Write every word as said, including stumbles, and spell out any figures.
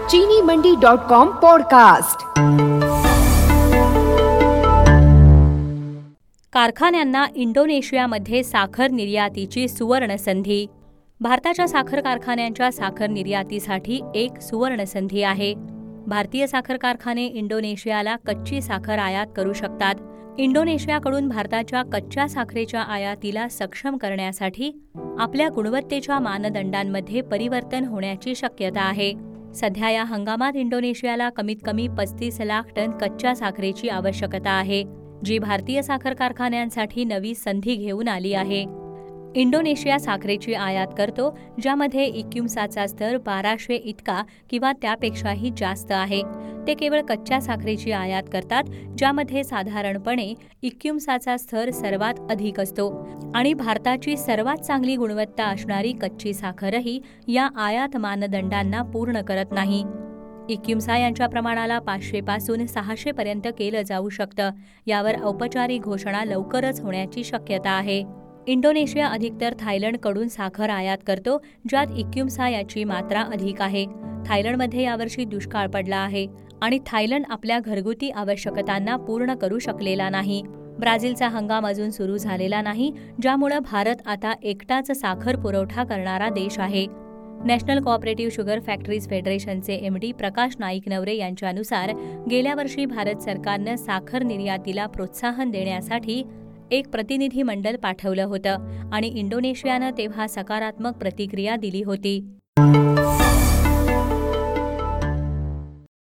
चीनी मंडी dot com podcast. कारखान्यांना इंडोनेशियामध्ये साखर निर्यातीची सुवर्ण संधी। भारताच्या साखर कारखान्यांच्या साखर निर्यातीसाठी एक सुवर्ण संधी आहे। भारतीय साखर कारखाने इंडोनेशियाला कच्ची साखर आयात करू शकतात। इंडोनेशियाकडून भारताच्या कच्च्या साखरेच्या आयातीला सक्षम करण्यासाठी आपल्या गुणवत्तेच्या मानदंडांमध्ये परिवर्तन होण्याची शक्यता आहे। सध्या या हंगामात इंडोनेशियाला कमीत कमी पस्तीस लाख टन कच्च्या साखरेची आवश्यकता आहे, जी भारतीय साखर कारखान्यांसाठी नवी संधी घेऊन आली आहे। इंडोनेशिया साखरेची आयात करतो, ज्यामध्ये इक्युम्साचा स्तर बाराशे इतका किंवा त्यापेक्षाही जास्त आहे। ते केवळ कच्च्या साखरेची आयात करतात, ज्यामध्ये साधारणपणे इक्युम्साचा स्तर सर्वात अधिक असतो आणि भारताची सर्वात चांगली गुणवत्ता असणारी कच्ची साखरही या आयात मानदंडांना पूर्ण करत नाही। इक्युम्सा यांच्या प्रमाणाला पाचशे पासून सहाशे पर्यंत केलं जाऊ शकतं। यावर औपचारिक घोषणा लवकरच होण्याची शक्यता आहे। इंडोनेशिया अधिकतर थायलंडकडून साखर आयात करतो, ज्यात इक्युम्सा याची मात्रा अधिक आहे। थायलंडमध्ये यावर्षी दुष्काळ पडला आहे आणि थायलंड आपल्या घरगुती आवश्यकतांना पूर्ण करू शकलेला नाही। ब्राझीलचा हंगाम अजून सुरू झालेला नाही, ज्यामुळे भारत आता एकटाच साखर पुरवठा करणारा देश आहे। नॅशनल कोऑपरेटिव्ह शुगर फॅक्टरीज फेडरेशनचे एमडी प्रकाश नाईक नवरे यांच्यानुसार गेल्या वर्षी भारत सरकारनं साखर निर्यातीला प्रोत्साहन देण्यासाठी एक प्रतिनिधी मंडळ पाठवलं होतं आणि इंडोनेशियानं तेव्हा सकारात्मक प्रतिक्रिया दिली होती।